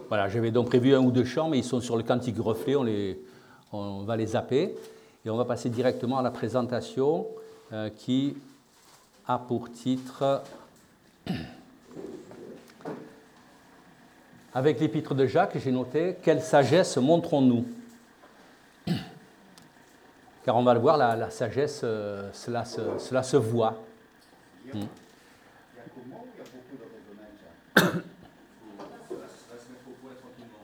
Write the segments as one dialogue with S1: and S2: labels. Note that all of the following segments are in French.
S1: Voilà, j'avais donc prévu un ou deux chants, mais ils sont sur le cantique reflet, on va les zapper. Et on va passer directement à la présentation qui a pour titre, avec l'épître de Jacques, j'ai noté « Quelle sagesse montrons-nous » Car on va le voir, la sagesse, cela se voit.
S2: Il y a comment il y a beaucoup de domaines, ça va se mettre au point tranquillement.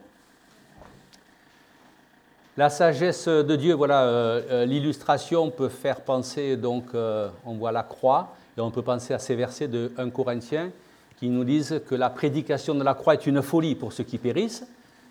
S1: La sagesse de Dieu, voilà, l'illustration peut faire penser, donc, on voit la croix, et on peut penser à ces versets de 1 Corinthiens qui nous disent que la prédication de la croix est une folie pour ceux qui périssent,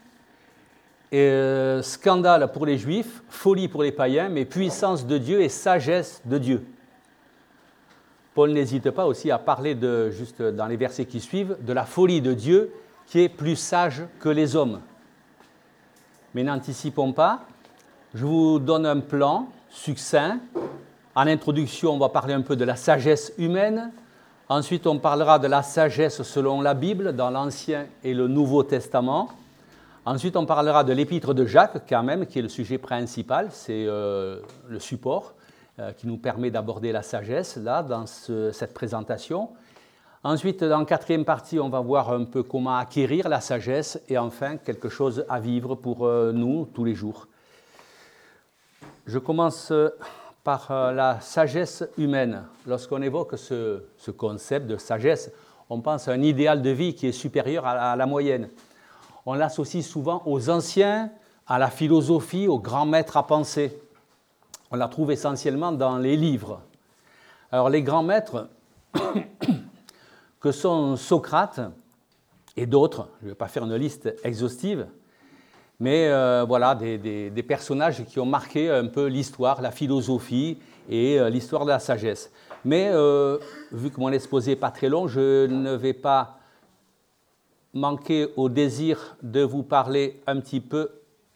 S1: et scandale pour les Juifs, folie pour les païens, mais puissance de Dieu et sagesse de Dieu. Paul n'hésite pas aussi à parler, juste dans les versets qui suivent, de la folie de Dieu qui est plus sage que les hommes. Mais n'anticipons pas, je vous donne un plan succinct. En introduction, on va parler un peu de la sagesse humaine. Ensuite, on parlera de la sagesse selon la Bible, dans l'Ancien et le Nouveau Testament. Ensuite, on parlera de l'épître de Jacques, quand même, qui est le sujet principal, c'est le support qui nous permet d'aborder la sagesse, là, dans cette présentation. Ensuite, dans la quatrième partie, on va voir un peu comment acquérir la sagesse et enfin, quelque chose à vivre pour nous tous les jours. Je commence par la sagesse humaine. Lorsqu'on évoque ce concept de sagesse, on pense à un idéal de vie qui est supérieur à la moyenne. On l'associe souvent aux anciens, à la philosophie, aux grands maîtres à penser. On la trouve essentiellement dans les livres. Alors, les grands maîtres que sont Socrate et d'autres, je ne vais pas faire une liste exhaustive, mais voilà, des personnages qui ont marqué un peu l'histoire, la philosophie et l'histoire de la sagesse. Mais vu que mon exposé n'est pas très long, je ne vais pas manquer au désir de vous parler un petit peu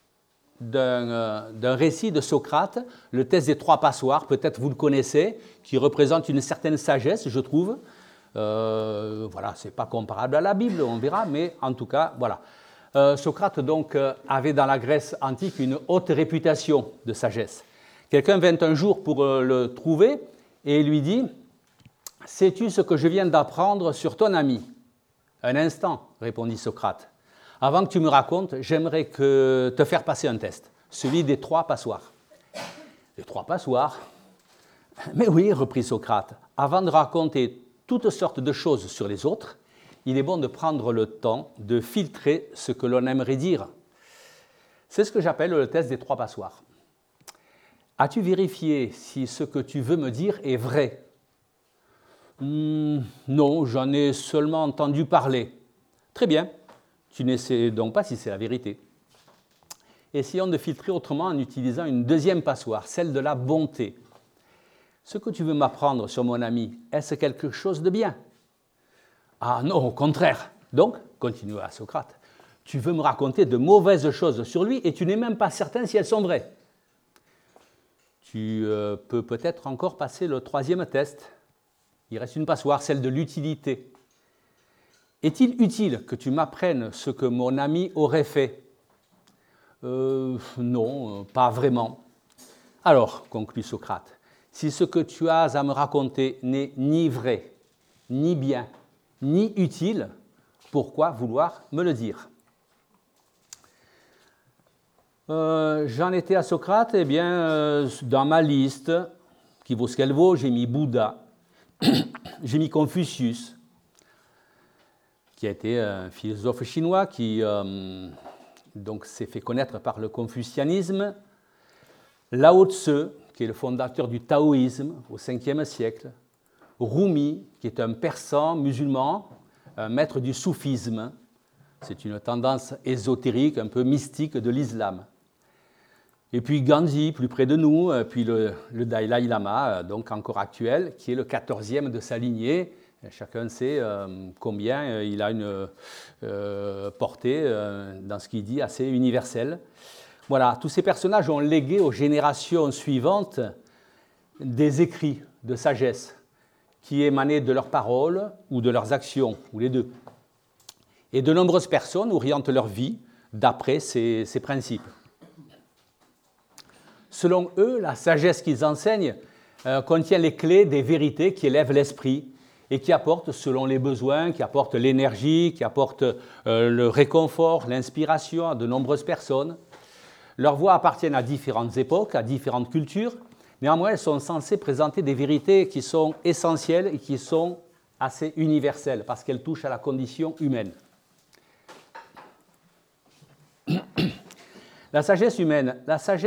S1: d'un récit de Socrate, le test des trois passoires, peut-être vous le connaissez, qui représente une certaine sagesse, je trouve. Voilà, ce n'est pas comparable à la Bible, on verra, mais en tout cas, voilà. Socrate, donc, avait dans la Grèce antique une haute réputation de sagesse. Quelqu'un vint un jour pour le trouver et lui dit « Sais-tu ce que je viens d'apprendre sur ton ami ?» « Un instant, répondit Socrate. Avant que tu me racontes, j'aimerais te faire passer un test, celui des trois passoires. Les trois passoires ? Mais oui, reprit Socrate, avant de raconter toutes sortes de choses sur les autres, il est bon de prendre le temps de filtrer ce que l'on aimerait dire. C'est ce que j'appelle le test des trois passoires. As-tu vérifié si ce que tu veux me dire est vrai ? Non, j'en ai seulement entendu parler. Très bien, tu ne sais donc pas si c'est la vérité. Essayons de filtrer autrement en utilisant une deuxième passoire, celle de la bonté. Ce que tu veux m'apprendre sur mon ami, est-ce quelque chose de bien ? Ah non, au contraire. Donc, continua Socrate, tu veux me raconter de mauvaises choses sur lui et tu n'es même pas certain si elles sont vraies. Tu peux peut-être encore passer le troisième test. Il reste une passoire, celle de l'utilité. Est-il utile que tu m'apprennes ce que mon ami aurait fait ? Non, pas vraiment. Alors, conclut Socrate, si ce que tu as à me raconter n'est ni vrai, ni bien, ni utile, pourquoi vouloir me le dire ? J'en étais à Socrate, eh bien, dans ma liste, qui vaut ce qu'elle vaut, j'ai mis Bouddha, j'ai mis Confucius, qui a été un philosophe chinois qui donc s'est fait connaître par le confucianisme, Lao Tse, qui est le fondateur du taoïsme au 5e siècle, Rumi, qui est un persan musulman, un maître du soufisme, c'est une tendance ésotérique, un peu mystique de l'islam. Et puis Gandhi, plus près de nous, puis le Dalai Lama, donc encore actuel, qui est le 14e de sa lignée. Chacun sait combien il a une portée dans ce qu'il dit assez universelle. Voilà, tous ces personnages ont légué aux générations suivantes des écrits de sagesse qui émanaient de leurs paroles ou de leurs actions, ou les deux. Et de nombreuses personnes orientent leur vie d'après ces principes. Selon eux, la sagesse qu'ils enseignent contient les clés des vérités qui élèvent l'esprit et qui apportent, selon les besoins, qui apportent l'énergie, qui apportent le réconfort, l'inspiration à de nombreuses personnes. Leurs voix appartiennent à différentes époques, à différentes cultures. Néanmoins, elles sont censées présenter des vérités qui sont essentielles et qui sont assez universelles parce qu'elles touchent à la condition humaine. La sagesse humaine,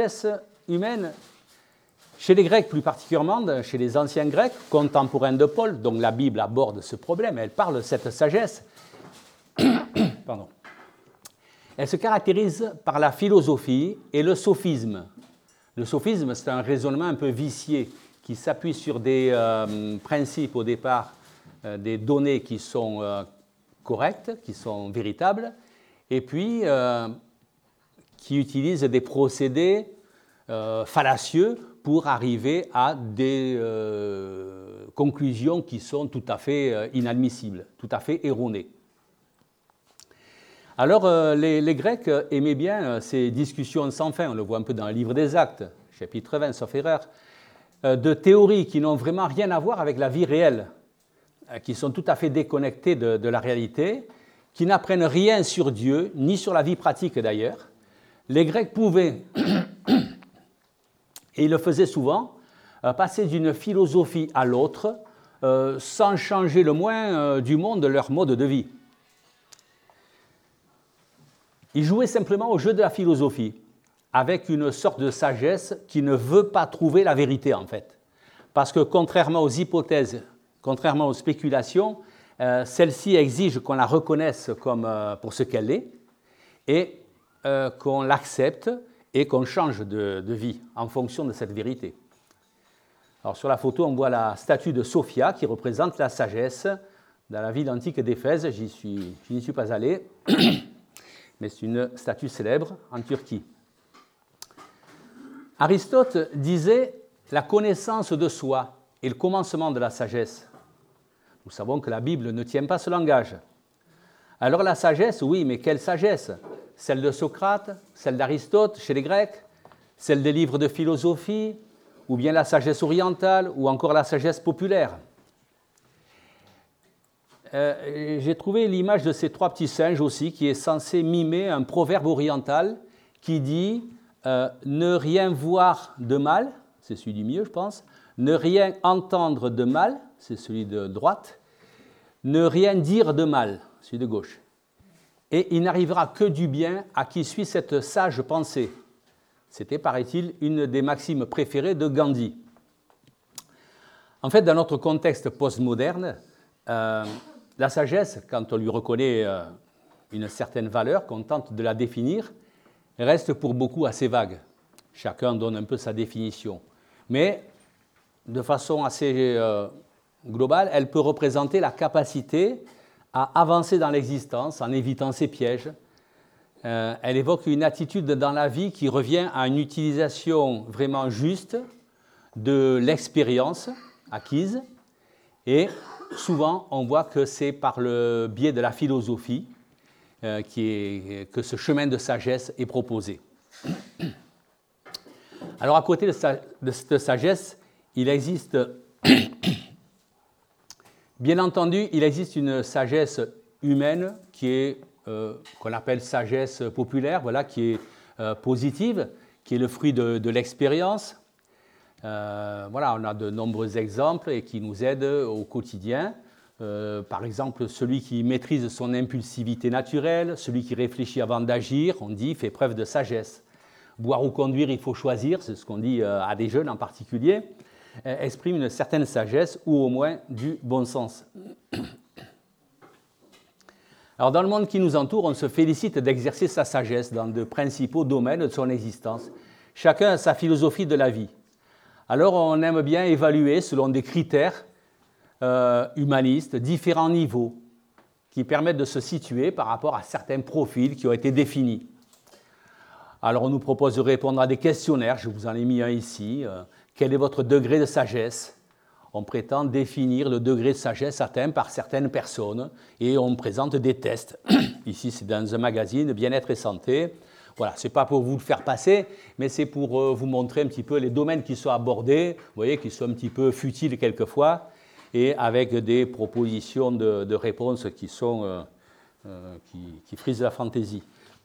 S1: chez les Grecs plus particulièrement, chez les anciens Grecs, contemporains de Paul, donc la Bible aborde ce problème, elle parle de cette sagesse. Pardon. Elle se caractérise par la philosophie et le sophisme. Le sophisme, c'est un raisonnement un peu vicié qui s'appuie sur des principes au départ, des données qui sont correctes, qui sont véritables, et puis qui utilise des procédés fallacieux pour arriver à des conclusions qui sont tout à fait inadmissibles, tout à fait erronées. Alors, les Grecs aimaient bien ces discussions sans fin, on le voit un peu dans le livre des Actes, chapitre 20, sauf erreur, de théories qui n'ont vraiment rien à voir avec la vie réelle, qui sont tout à fait déconnectées de la réalité, qui n'apprennent rien sur Dieu, ni sur la vie pratique d'ailleurs. Les Grecs pouvaient, et ils le faisaient souvent, passer d'une philosophie à l'autre sans changer le moins du monde de leur mode de vie. Ils jouaient simplement au jeu de la philosophie, avec une sorte de sagesse qui ne veut pas trouver la vérité en fait. Parce que contrairement aux hypothèses, contrairement aux spéculations, celle-ci exige qu'on la reconnaisse comme, pour ce qu'elle est et qu'on l'accepte et qu'on change de vie en fonction de cette vérité. Alors sur la photo, on voit la statue de Sophia qui représente la sagesse dans la ville antique d'Éphèse. Je n'y suis pas allé, mais c'est une statue célèbre en Turquie. Aristote disait « la connaissance de soi est le commencement de la sagesse ». Nous savons que la Bible ne tient pas ce langage. Alors la sagesse, oui, mais quelle sagesse? Celle de Socrate, celle d'Aristote chez les Grecs, celle des livres de philosophie, ou bien la sagesse orientale, ou encore la sagesse populaire. J'ai trouvé l'image de ces trois petits singes aussi, qui est censé mimer un proverbe oriental qui dit ne rien voir de mal, c'est celui du milieu, je pense, ne rien entendre de mal, c'est celui de droite, ne rien dire de mal, celui de gauche. Et il n'arrivera que du bien à qui suit cette sage pensée. C'était, paraît-il, une des maximes préférées de Gandhi. En fait, dans notre contexte postmoderne, la sagesse, quand on lui reconnaît une certaine valeur, qu'on tente de la définir, reste pour beaucoup assez vague. Chacun donne un peu sa définition. Mais, de façon assez globale, elle peut représenter la capacité à avancer dans l'existence en évitant ses pièges. Elle évoque une attitude dans la vie qui revient à une utilisation vraiment juste de l'expérience acquise. Et souvent, on voit que c'est par le biais de la philosophie que ce chemin de sagesse est proposé. Alors, à côté de cette sagesse, il existe, bien entendu, il existe une sagesse humaine qui est, qu'on appelle sagesse populaire, voilà, qui est positive, qui est le fruit de l'expérience. Voilà, on a de nombreux exemples et qui nous aident au quotidien. Par exemple, celui qui maîtrise son impulsivité naturelle, celui qui réfléchit avant d'agir, on dit, fait preuve de sagesse. Boire ou conduire, il faut choisir, c'est ce qu'on dit à des jeunes en particulier, exprime une certaine sagesse ou au moins du bon sens. Alors, dans le monde qui nous entoure, on se félicite d'exercer sa sagesse dans de principaux domaines de son existence. Chacun a sa philosophie de la vie. Alors, on aime bien évaluer selon des critères humanistes, différents niveaux, qui permettent de se situer par rapport à certains profils qui ont été définis. Alors, on nous propose de répondre à des questionnaires, je vous en ai mis un ici. Quel est votre degré de sagesse? On prétend définir le degré de sagesse atteint par certaines personnes et on présente des tests. Ici, c'est dans un magazine, Bien-être et santé. Voilà, ce n'est pas pour vous le faire passer, mais c'est pour vous montrer un petit peu les domaines qui sont abordés, vous voyez, qui sont un petit peu futiles quelquefois, et avec des propositions de réponses qui sont qui frisent la fantaisie.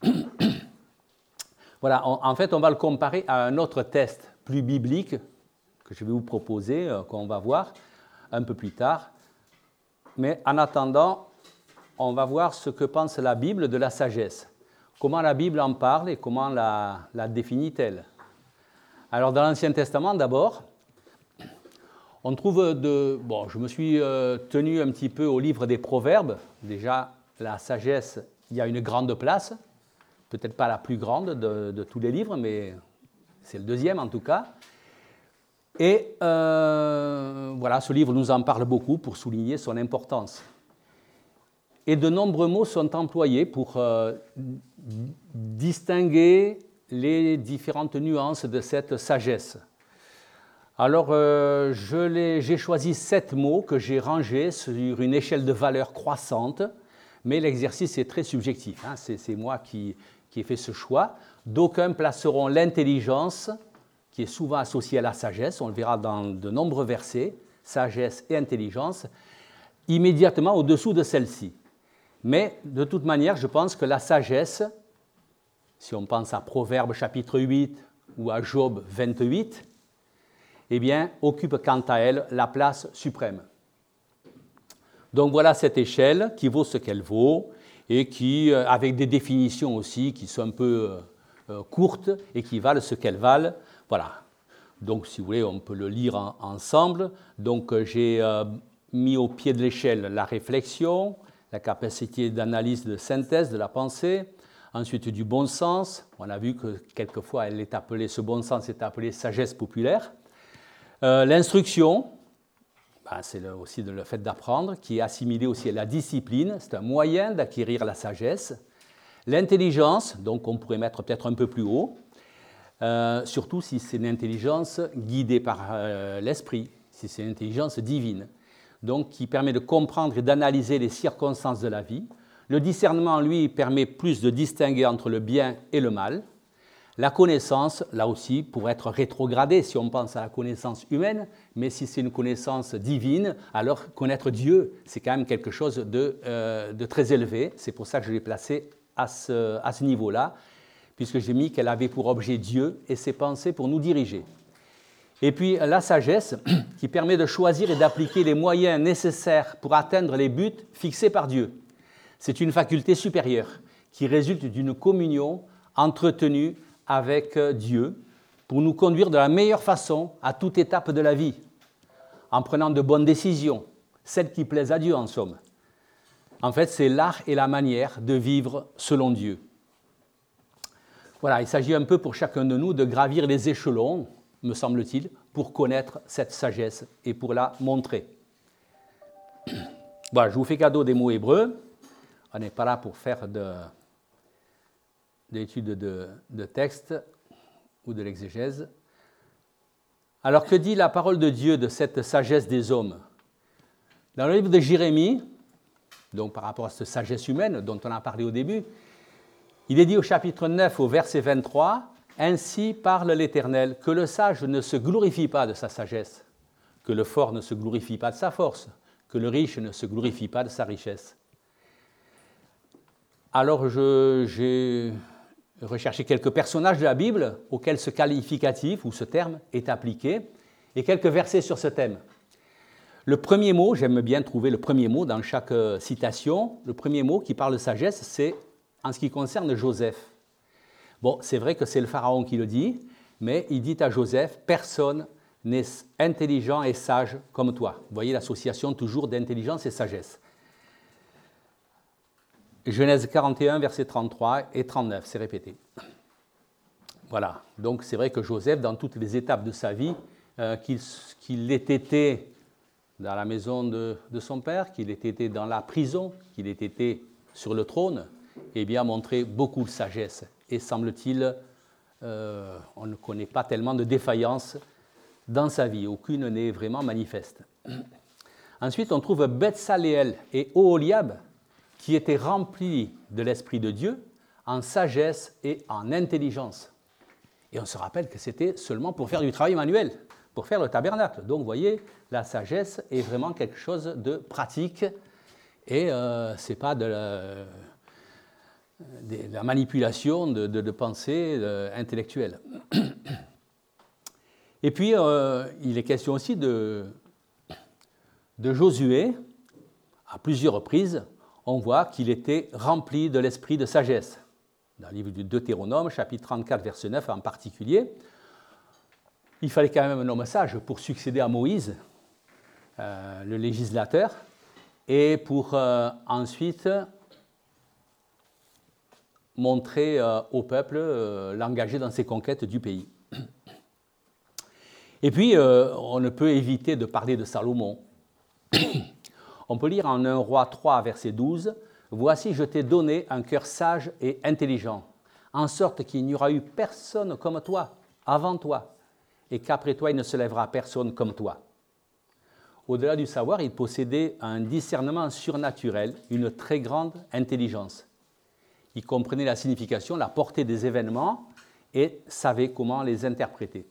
S1: Voilà, en fait, on va le comparer à un autre test plus biblique que je vais vous proposer, qu'on va voir un peu plus tard. Mais en attendant, on va voir ce que pense la Bible de la sagesse. Comment la Bible en parle et comment la définit-elle. Alors, dans l'Ancien Testament, d'abord, on trouve Bon, je me suis tenu un petit peu au livre des Proverbes. Déjà, la sagesse, il y a une grande place. Peut-être pas la plus grande de tous les livres, mais c'est le deuxième en tout cas. Et voilà, ce livre nous en parle beaucoup pour souligner son importance. Et de nombreux mots sont employés pour distinguer les différentes nuances de cette sagesse. Alors, j'ai choisi 7 mots que j'ai rangés sur une échelle de valeur croissante, mais l'exercice est très subjectif. Hein, c'est moi qui ai fait ce choix. D'aucuns placeront l'intelligence, qui est souvent associée à la sagesse, on le verra dans de nombreux versets, sagesse et intelligence, immédiatement au-dessous de celle-ci. Mais de toute manière, je pense que la sagesse, si on pense à Proverbes chapitre 8 ou à Job 28, eh bien, occupe quant à elle la place suprême. Donc voilà cette échelle qui vaut ce qu'elle vaut et qui, avec des définitions aussi qui sont un peu courtes et qui valent ce qu'elles valent. Voilà. Donc, si vous voulez, on peut le lire ensemble. Donc, j'ai mis au pied de l'échelle la réflexion, la capacité d'analyse, de synthèse de la pensée, ensuite du bon sens. On a vu que quelquefois, ce bon sens est appelé sagesse populaire. L'instruction, c'est aussi le fait d'apprendre, qui est assimilé aussi à la discipline. C'est un moyen d'acquérir la sagesse. L'intelligence, donc on pourrait mettre peut-être un peu plus haut, surtout si c'est une intelligence guidée par l'esprit, si c'est une intelligence divine, donc qui permet de comprendre et d'analyser les circonstances de la vie. Le discernement, lui, permet plus de distinguer entre le bien et le mal. La connaissance, là aussi, pourrait être rétrogradée si on pense à la connaissance humaine, mais si c'est une connaissance divine, alors connaître Dieu, c'est quand même quelque chose de très élevé. C'est pour ça que je l'ai placé à ce niveau-là, puisque j'ai mis qu'elle avait pour objet Dieu et ses pensées pour nous diriger. Et puis la sagesse, qui permet de choisir et d'appliquer les moyens nécessaires pour atteindre les buts fixés par Dieu. C'est une faculté supérieure qui résulte d'une communion entretenue avec Dieu pour nous conduire de la meilleure façon à toute étape de la vie, en prenant de bonnes décisions, celles qui plaisent à Dieu en somme. En fait, c'est l'art et la manière de vivre selon Dieu. Voilà, il s'agit un peu pour chacun de nous de gravir les échelons, me semble-t-il, pour connaître cette sagesse et pour la montrer. Voilà, je vous fais cadeau des mots hébreux. On n'est pas là pour faire de l'étude de texte ou de l'exégèse. Alors, que dit la parole de Dieu de cette sagesse des hommes? Dans le livre de Jérémie, donc par rapport à cette sagesse humaine dont on a parlé au début, il est dit au chapitre 9, au verset 23, « Ainsi parle l'Éternel, que le sage ne se glorifie pas de sa sagesse, que le fort ne se glorifie pas de sa force, que le riche ne se glorifie pas de sa richesse. » Alors j'ai recherché quelques personnages de la Bible auxquels ce qualificatif ou ce terme est appliqué et quelques versets sur ce thème. Le premier mot, j'aime bien trouver le premier mot dans chaque citation, le premier mot qui parle de sagesse, c'est en ce qui concerne Joseph. Bon, c'est vrai que c'est le Pharaon qui le dit, mais il dit à Joseph, « Personne n'est intelligent et sage comme toi. » Vous voyez l'association toujours d'intelligence et sagesse. Genèse 41, versets 33 et 39, c'est répété. Voilà, donc c'est vrai que Joseph, dans toutes les étapes de sa vie, qu'il ait été dans la maison de son père, qu'il ait été dans la prison, qu'il ait été sur le trône, eh bien, a montré beaucoup de sagesse. Et semble-t-il, on ne connaît pas tellement de défaillances dans sa vie. Aucune n'est vraiment manifeste. Ensuite, on trouve Betsaléel et Oholiab, qui était rempli de l'Esprit de Dieu en sagesse et en intelligence. Et on se rappelle que c'était seulement pour faire du travail manuel, pour faire le tabernacle. Donc vous voyez, la sagesse est vraiment quelque chose de pratique et ce n'est pas de la manipulation de pensée intellectuelle. Et puis, il est question aussi de Josué. À plusieurs reprises, on voit qu'il était rempli de l'esprit de sagesse. Dans le livre du Deutéronome, chapitre 34, verset 9 en particulier, il fallait quand même un homme sage pour succéder à Moïse, le législateur, et pour ensuite montrer au peuple l'engager dans ses conquêtes du pays. Et puis, on ne peut éviter de parler de Salomon. On peut lire en 1 Roi 3, verset 12, « Voici, je t'ai donné un cœur sage et intelligent, en sorte qu'il n'y aura eu personne comme toi, avant toi, et qu'après toi, il ne se lèvera personne comme toi. » Au-delà du savoir, il possédait un discernement surnaturel, une très grande intelligence. Il comprenait la signification, la portée des événements et savait comment les interpréter.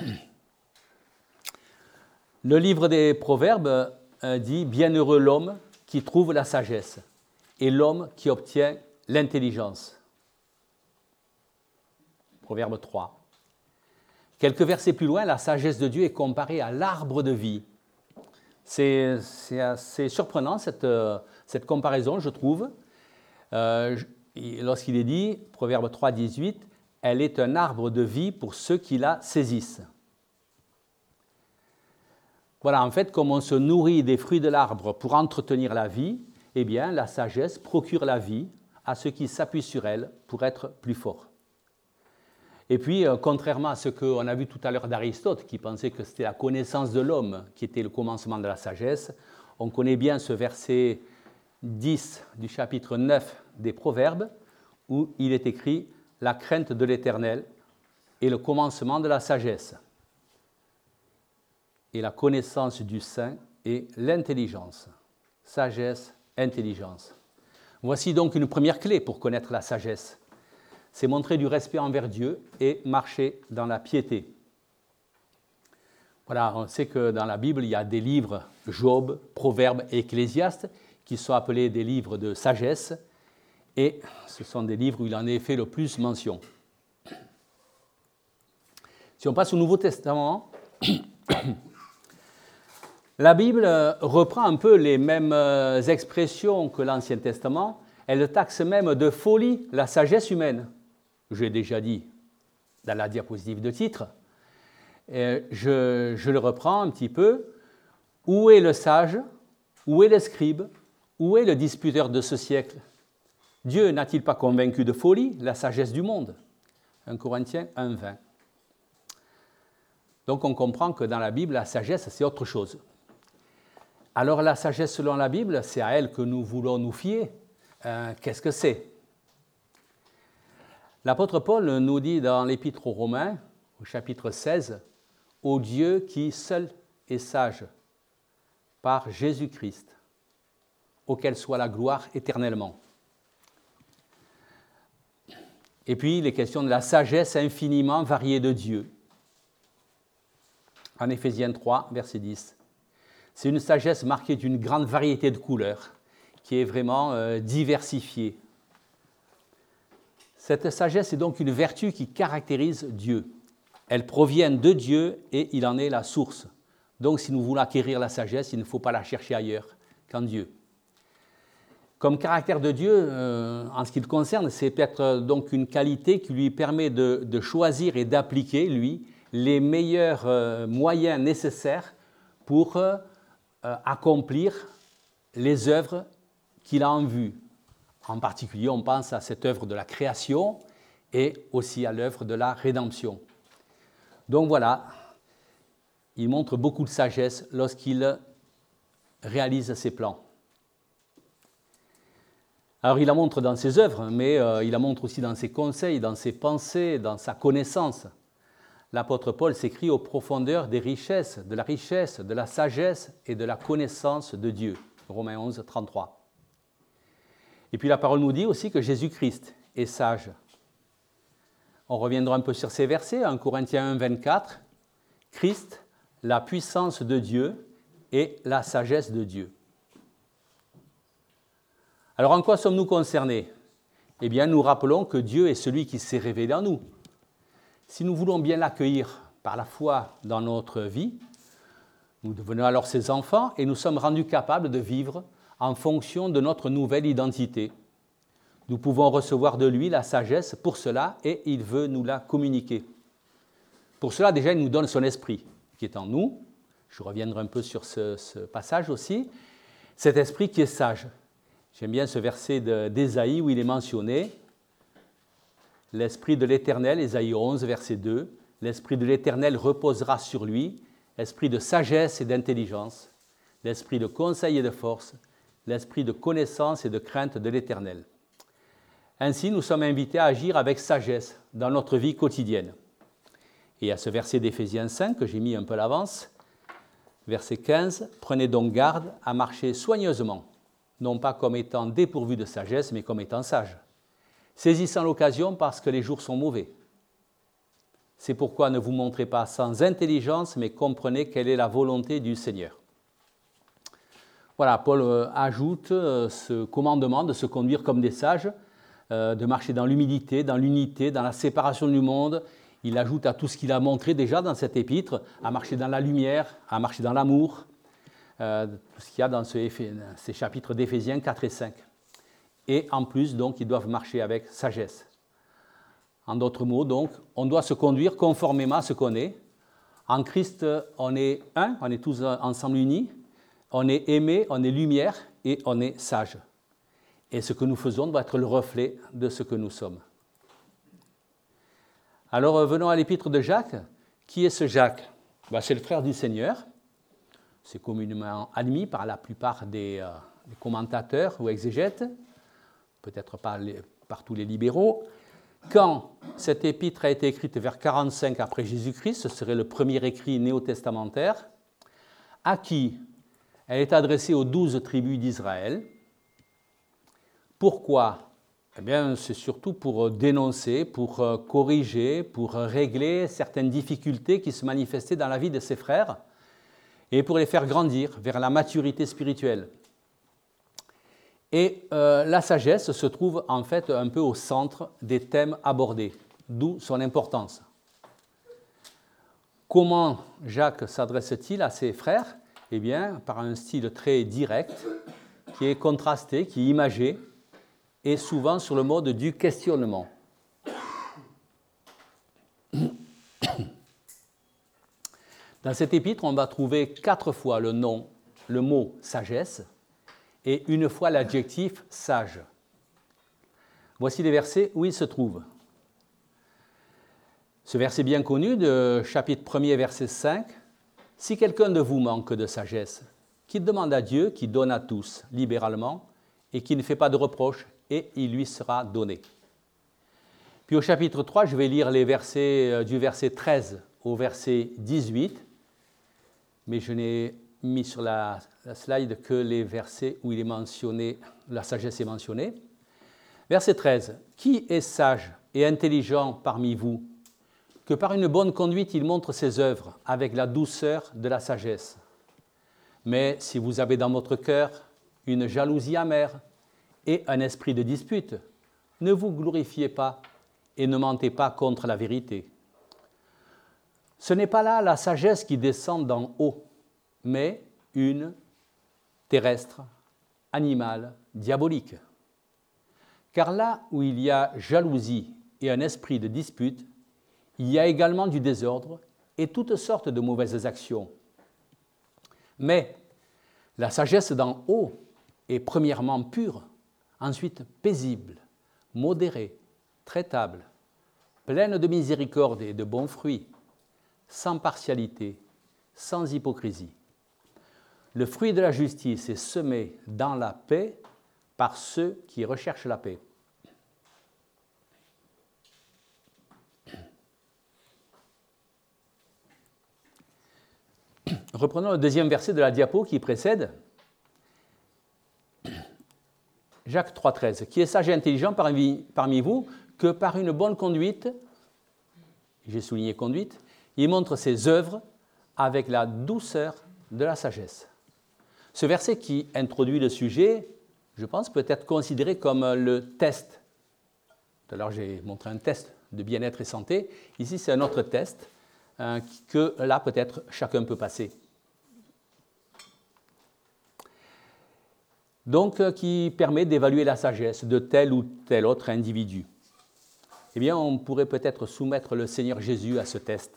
S1: Le livre des Proverbes dit « Bienheureux l'homme qui trouve la sagesse et l'homme qui obtient l'intelligence. » Proverbe 3. Quelques versets plus loin, la sagesse de Dieu est comparée à l'arbre de vie. C'est assez surprenant cette comparaison, je trouve. Lorsqu'il est dit, Proverbe 3, 18, « Elle est un arbre de vie pour ceux qui la saisissent. » Voilà, en fait, comme on se nourrit des fruits de l'arbre pour entretenir la vie, eh bien, la sagesse procure la vie à ceux qui s'appuient sur elle pour être plus forts. Et puis, contrairement à ce qu'on a vu tout à l'heure d'Aristote, qui pensait que c'était la connaissance de l'homme qui était le commencement de la sagesse, on connaît bien ce verset 10 du chapitre 9 des Proverbes, où il est écrit « La crainte de l'Éternel est le commencement de la sagesse. Et la connaissance du Saint est l'intelligence. » Sagesse, intelligence. Voici donc une première clé pour connaître la sagesse. C'est montrer du respect envers Dieu et marcher dans la piété. Voilà, on sait que dans la Bible, il y a des livres, Job, Proverbes et Ecclésiaste, qui sont appelés des livres de sagesse, et ce sont des livres où il en est fait le plus mention. Si on passe au Nouveau Testament, la Bible reprend un peu les mêmes expressions que l'Ancien Testament. Elle taxe même de folie la sagesse humaine. Je l'ai déjà dit dans la diapositive de titre. Je le reprends un petit peu. Où est le sage? Où est le scribe? Où est le disputeur de ce siècle? Dieu n'a-t-il pas convaincu de folie la sagesse du monde? 1 Corinthiens 1, 20. Donc on comprend que dans la Bible, la sagesse, c'est autre chose. Alors la sagesse selon la Bible, c'est à elle que nous voulons nous fier. Qu'est-ce que c'est? L'apôtre Paul nous dit dans l'Épître aux Romains, au chapitre 16, « Ô Dieu qui seul est sage, par Jésus-Christ, auquel soit la gloire éternellement. » Et puis, les questions de la sagesse infiniment variée de Dieu. En Éphésiens 3, verset 10. C'est une sagesse marquée d'une grande variété de couleurs, qui est vraiment diversifiée. Cette sagesse est donc une vertu qui caractérise Dieu. Elle provient de Dieu et il en est la source. Donc, si nous voulons acquérir la sagesse, il ne faut pas la chercher ailleurs qu'en Dieu. Comme caractère de Dieu, en ce qui le concerne, c'est peut-être donc une qualité qui lui permet de choisir et d'appliquer, lui, les meilleurs moyens nécessaires pour accomplir les œuvres qu'il a en vue. En particulier, on pense à cette œuvre de la création et aussi à l'œuvre de la rédemption. Donc voilà, il montre beaucoup de sagesse lorsqu'il réalise ses plans. Alors il la montre dans ses œuvres, mais il la montre aussi dans ses conseils, dans ses pensées, dans sa connaissance. L'apôtre Paul s'écrit aux profondeurs des richesses, de la sagesse et de la connaissance de Dieu. Romains 11, 33. Et puis la parole nous dit aussi que Jésus-Christ est sage. On reviendra un peu sur ces versets, 1 Corinthiens 1, 24. Christ, la puissance de Dieu et la sagesse de Dieu. Alors en quoi sommes-nous concernés? Eh bien, nous rappelons que Dieu est celui qui s'est révélé en nous. Si nous voulons bien l'accueillir par la foi dans notre vie, nous devenons alors ses enfants et nous sommes rendus capables de vivre en fonction de notre nouvelle identité. Nous pouvons recevoir de lui la sagesse pour cela et il veut nous la communiquer. Pour cela, déjà, il nous donne son esprit qui est en nous. Je reviendrai un peu sur ce passage aussi. Cet esprit qui est sage. J'aime bien ce verset d'Ésaïe où il est mentionné « L'esprit de l'Éternel », Ésaïe 11, verset 2, « L'esprit de l'Éternel reposera sur lui, l'esprit de sagesse et d'intelligence, l'esprit de conseil et de force, l'esprit de connaissance et de crainte de l'Éternel. » Ainsi, nous sommes invités à agir avec sagesse dans notre vie quotidienne. Et à ce verset d'Éphésiens 5 que j'ai mis un peu à l'avance, verset 15, « Prenez donc garde à marcher soigneusement, non pas comme étant dépourvus de sagesse, mais comme étant sages, saisissant l'occasion parce que les jours sont mauvais. C'est pourquoi ne vous montrez pas sans intelligence, mais comprenez quelle est la volonté du Seigneur. » Voilà, Paul ajoute ce commandement de se conduire comme des sages, de marcher dans l'humilité, dans l'unité, dans la séparation du monde. Il ajoute à tout ce qu'il a montré déjà dans cet épître, à marcher dans la lumière, à marcher dans l'amour, tout ce qu'il y a dans ces chapitres d'Éphésiens 4 et 5. Et en plus, donc, ils doivent marcher avec sagesse. En d'autres mots, donc, on doit se conduire conformément à ce qu'on est. En Christ, on est un, on est tous ensemble unis, on est aimé, on est lumière et on est sage. Et ce que nous faisons doit être le reflet de ce que nous sommes. Alors, venons à l'épître de Jacques. Qui est ce Jacques? C'est le frère du Seigneur. C'est communément admis par la plupart des commentateurs ou exégètes, peut-être pas par tous les libéraux. Quand cette épître a été écrite vers 45 après Jésus-Christ, ce serait le premier écrit néo-testamentaire, à qui elle est adressée aux 12 tribus d'Israël. Pourquoi? Eh bien, c'est surtout pour dénoncer, pour corriger, pour régler certaines difficultés qui se manifestaient dans la vie de ses frères et pour les faire grandir vers la maturité spirituelle. Et la sagesse se trouve en fait un peu au centre des thèmes abordés, d'où son importance. Comment Jacques s'adresse-t-il à ses frères? Eh bien, par un style très direct, qui est contrasté, qui est imagé, et souvent sur le mode du questionnement. Dans cet épître, on va trouver 4 fois le mot sagesse et une fois l'adjectif sage. Voici les versets où il se trouve. Ce verset bien connu de chapitre 1er, verset 5. « Si quelqu'un de vous manque de sagesse, qu'il demande à Dieu qui donne à tous libéralement et qui ne fait pas de reproche, et il lui sera donné. » Puis au chapitre 3, je vais lire les versets du verset 13 au verset 18, mais je n'ai mis sur la slide que les versets où il est mentionné, la sagesse est mentionnée. Verset 13. « Qui est sage et intelligent parmi vous, que par une bonne conduite il montre ses œuvres avec la douceur de la sagesse. Mais si vous avez dans votre cœur une jalousie amère et un esprit de dispute, ne vous glorifiez pas et ne mentez pas contre la vérité. Ce n'est pas là la sagesse qui descend d'en haut, mais une terrestre, animale, diabolique. Car là où il y a jalousie et un esprit de dispute, il y a également du désordre et toutes sortes de mauvaises actions. Mais la sagesse d'en haut est premièrement pure, ensuite paisible, modérée, traitable, pleine de miséricorde et de bons fruits, sans partialité, sans hypocrisie. Le fruit de la justice est semé dans la paix par ceux qui recherchent la paix. » Reprenons le deuxième verset de la diapo qui précède. Jacques 3,13. Qui est sage et intelligent parmi vous, que par une bonne conduite, j'ai souligné conduite, il montre ses œuvres avec la douceur de la sagesse. Ce verset qui introduit le sujet, je pense, peut être considéré comme le test. Tout à l'heure, j'ai montré un test de bien-être et santé. Ici, c'est un autre test que là, peut-être, chacun peut passer. Donc, qui permet d'évaluer la sagesse de tel ou tel autre individu. Eh bien, on pourrait peut-être soumettre le Seigneur Jésus à ce test.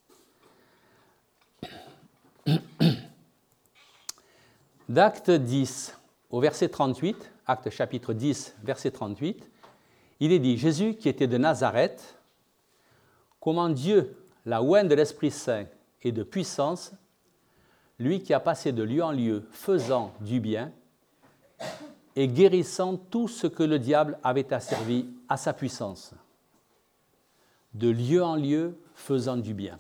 S1: D'Acte 10, au verset 38, Acte chapitre 10, verset 38, il est dit, Jésus qui était de Nazareth, comment Dieu l'a oint de l'Esprit Saint et de puissance, lui qui a passé de lieu en lieu, faisant du bien et guérissant tout ce que le diable avait asservi à sa puissance. De lieu en lieu, faisant du bien.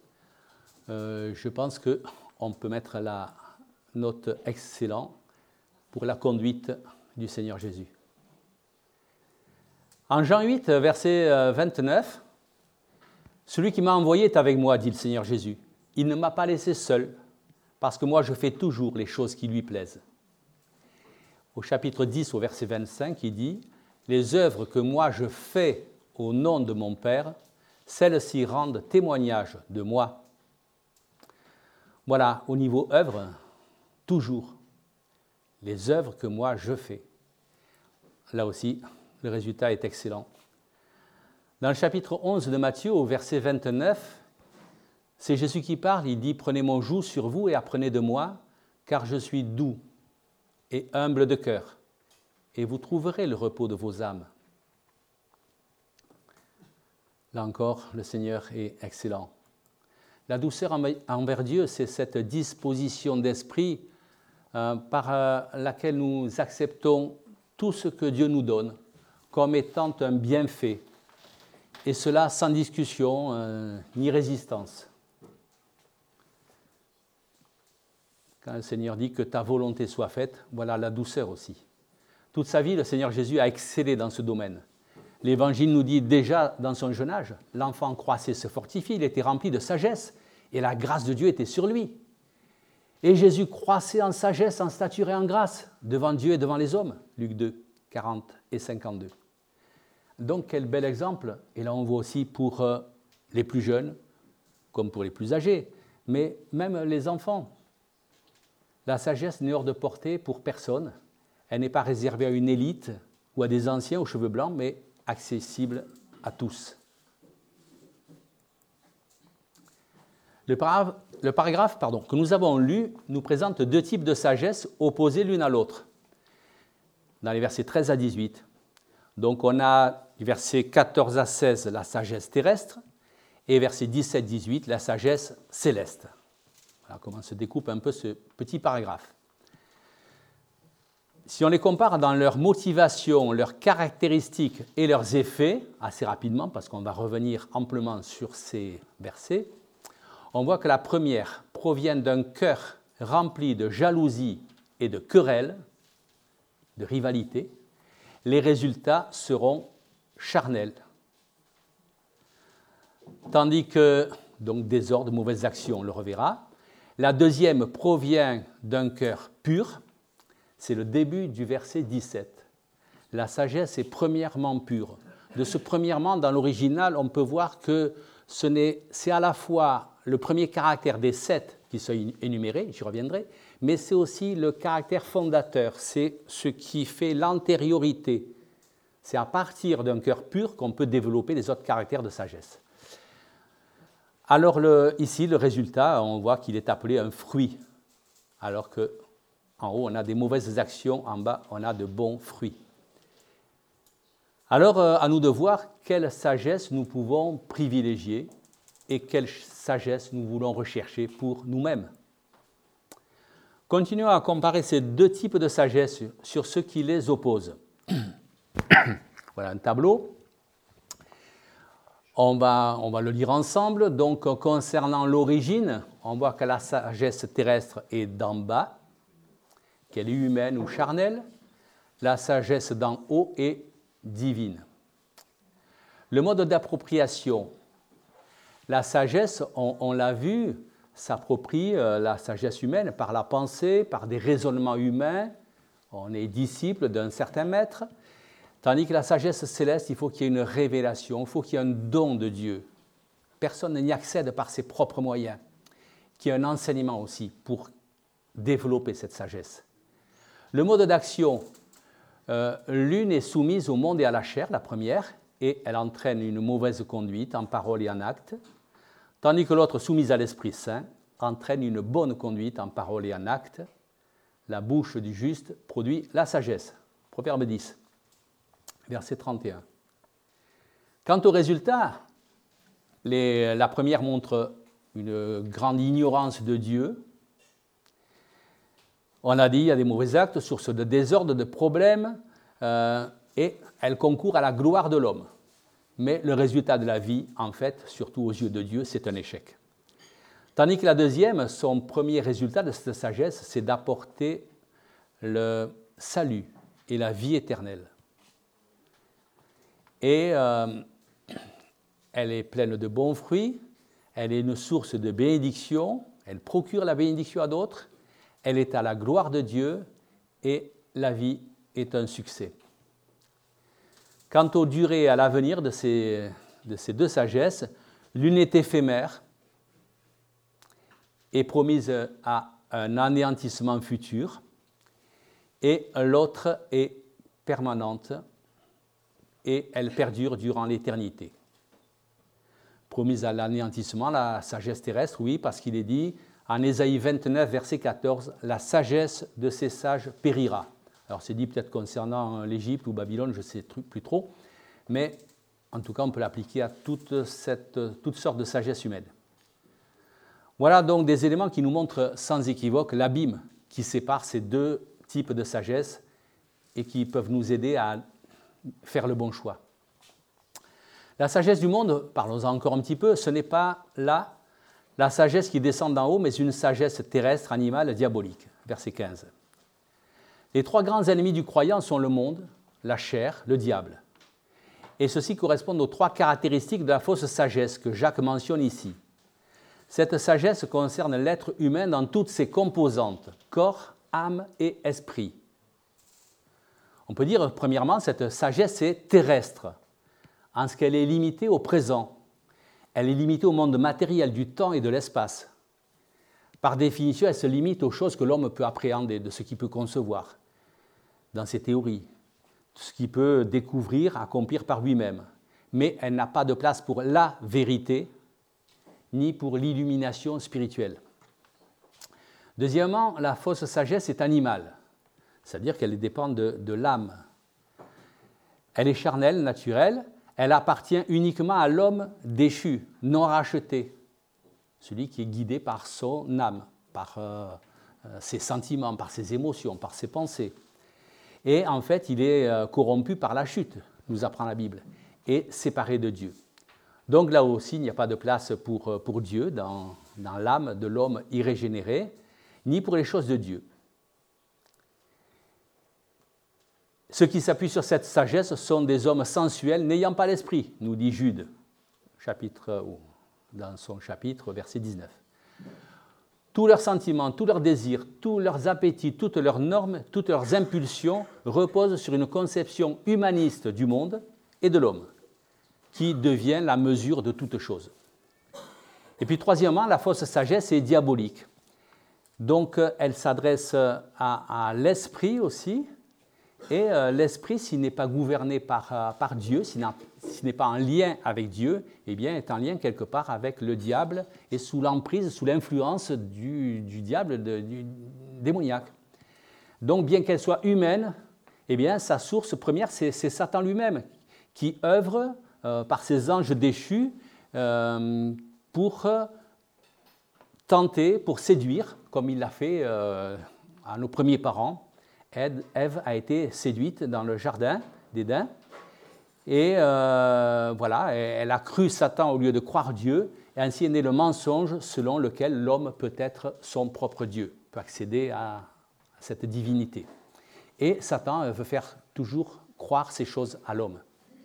S1: Je pense qu'on peut mettre la note excellent pour la conduite du Seigneur Jésus. En Jean 8, verset 29, « Celui qui m'a envoyé est avec moi, dit le Seigneur Jésus. Il ne m'a pas laissé seul, parce que moi je fais toujours les choses qui lui plaisent. » Au chapitre 10, au verset 25, il dit, « Les œuvres que moi je fais au nom de mon Père, celles-ci rendent témoignage de moi. » Voilà, au niveau œuvre, toujours les œuvres que moi je fais. Là aussi, le résultat est excellent. Dans le chapitre 11 de Matthieu, au verset 29, c'est Jésus qui parle, il dit « Prenez mon joug sur vous et apprenez de moi, car je suis doux et humble de cœur, et vous trouverez le repos de vos âmes. » Là encore, le Seigneur est excellent. La douceur envers Dieu, c'est cette disposition d'esprit par laquelle nous acceptons tout ce que Dieu nous donne comme étant un bienfait, et cela sans discussion ni résistance. Quand le Seigneur dit que ta volonté soit faite, voilà la douceur aussi. Toute sa vie, le Seigneur Jésus a excellé dans ce domaine. L'Évangile nous dit déjà dans son jeune âge, l'enfant croissait, se fortifiait, il était rempli de sagesse et la grâce de Dieu était sur lui. Et Jésus croissait en sagesse, en stature et en grâce devant Dieu et devant les hommes. Luc 2, 40 et 52. Donc quel bel exemple. Et là on voit aussi pour les plus jeunes comme pour les plus âgés, mais même les enfants. La sagesse n'est hors de portée pour personne. Elle n'est pas réservée à une élite ou à des anciens aux cheveux blancs, mais accessible à tous. Le paragraphe que nous avons lu nous présente deux types de sagesse opposés l'une à l'autre, dans les versets 13 à 18. Donc on a du verset 14 à 16 la sagesse terrestre et verset 17-18 la sagesse céleste. Voilà comment se découpe un peu ce petit paragraphe. Si on les compare dans leur motivation, leurs caractéristiques et leurs effets, assez rapidement, parce qu'on va revenir amplement sur ces versets, on voit que la première provient d'un cœur rempli de jalousie et de querelle, de rivalité. Les résultats seront charnels. Tandis que, donc désordre, mauvaises actions, on le reverra. La deuxième provient d'un cœur pur. C'est le début du verset 17. La sagesse est premièrement pure. De ce premièrement, dans l'original, on peut voir que c'est à la fois le premier caractère des 7 qui sont énumérés, j'y reviendrai, mais c'est aussi le caractère fondateur, c'est ce qui fait l'antériorité. C'est à partir d'un cœur pur qu'on peut développer les autres caractères de sagesse. Alors ici, le résultat, on voit qu'il est appelé un fruit, alors qu'en haut, on a des mauvaises actions, en bas, on a de bons fruits. Alors, à nous de voir quelle sagesse nous pouvons privilégier et quelle sagesse nous voulons rechercher pour nous-mêmes. Continuons à comparer ces deux types de sagesse sur ce qui les oppose. Voilà un tableau. On va le lire ensemble. Donc, concernant l'origine, on voit que la sagesse terrestre est d'en bas, qu'elle est humaine ou charnelle. la sagesse d'en haut est divine. Le mode d'appropriation, la sagesse, on l'a vu, s'approprie la sagesse humaine par la pensée, par des raisonnements humains. On est disciple d'un certain maître. Tandis que la sagesse céleste, il faut qu'il y ait une révélation, il faut qu'il y ait un don de Dieu. Personne n'y accède par ses propres moyens. Qu'il y ait un enseignement aussi pour développer cette sagesse. Le mode d'action, l'une est soumise au monde et à la chair, la première, et elle entraîne une mauvaise conduite en parole et en acte, tandis que l'autre, soumise à l'Esprit Saint, entraîne une bonne conduite en parole et en acte. La bouche du juste produit la sagesse. Proverbe 10, verset 31. Quant au résultat, la première montre une grande ignorance de Dieu. On a dit, il y a des mauvais actes, source de désordre, de problèmes, et elle concourt à la gloire de l'homme. Mais le résultat de la vie, en fait, surtout aux yeux de Dieu, c'est un échec. Tandis que la deuxième, son premier résultat de cette sagesse, c'est d'apporter le salut et la vie éternelle. Et elle est pleine de bons fruits, elle est une source de bénédiction, elle procure la bénédiction à d'autres, elle est à la gloire de Dieu et la vie est un succès. Quant aux durées et à l'avenir de ces deux sagesses, l'une est éphémère et promise à un anéantissement futur, et l'autre est permanente et elle perdure durant l'éternité. Promise à l'anéantissement, la sagesse terrestre, oui, parce qu'il est dit en Ésaïe 29, verset 14, « La sagesse de ces sages périra ». Alors c'est dit peut-être concernant l'Égypte ou Babylone, je ne sais plus trop, mais en tout cas on peut l'appliquer à toutes sortes de sagesse humaine. Voilà donc des éléments qui nous montrent sans équivoque l'abîme qui sépare ces deux types de sagesse et qui peuvent nous aider à faire le bon choix. La sagesse du monde, parlons-en encore un petit peu, ce n'est pas là la sagesse qui descend d'en haut, mais une sagesse terrestre, animale, diabolique. Verset 15. Les trois grands ennemis du croyant sont le monde, la chair, le diable. Et ceci correspond aux trois caractéristiques de la fausse sagesse que Jacques mentionne ici. Cette sagesse concerne l'être humain dans toutes ses composantes, corps, âme et esprit. On peut dire, premièrement, cette sagesse est terrestre, en ce qu'elle est limitée au présent. Elle est limitée au monde matériel du temps et de l'espace. Par définition, elle se limite aux choses que l'homme peut appréhender, de ce qu'il peut concevoir, dans ses théories, de ce qu'il peut découvrir, accomplir par lui-même. Mais elle n'a pas de place pour la vérité, ni pour l'illumination spirituelle. Deuxièmement, la fausse sagesse est animale, c'est-à-dire qu'elle dépend de l'âme. Elle est charnelle, naturelle, elle appartient uniquement à l'homme déchu, non racheté, celui qui est guidé par son âme, par ses sentiments, par ses émotions, par ses pensées. Et en fait, il est corrompu par la chute, nous apprend la Bible, et séparé de Dieu. Donc là aussi, il n'y a pas de place pour Dieu dans l'âme de l'homme irrégénéré, ni pour les choses de Dieu. Ceux qui s'appuient sur cette sagesse sont des hommes sensuels n'ayant pas l'esprit, nous dit Jude, dans son chapitre, verset 19. Tous leurs sentiments, tous leurs désirs, tous leurs appétits, toutes leurs normes, toutes leurs impulsions reposent sur une conception humaniste du monde et de l'homme, qui devient la mesure de toute chose. Et puis troisièmement, la fausse sagesse est diabolique. Donc elle s'adresse à l'esprit aussi, et l'esprit, s'il n'est pas gouverné par Dieu, s'il n'est pas en lien avec Dieu, eh bien, est en lien quelque part avec le diable et sous l'emprise, sous l'influence du diable, du démoniaque. Donc, bien qu'elle soit humaine, eh bien, sa source première, c'est Satan lui-même, qui œuvre par ses anges déchus pour tenter, pour séduire, comme il l'a fait à nos premiers parents. Ève a été séduite dans le jardin d'Éden et voilà, elle a cru Satan au lieu de croire Dieu, et ainsi est né le mensonge selon lequel l'homme peut être son propre Dieu, peut accéder à cette divinité. et Satan veut faire toujours croire ces choses à l'homme.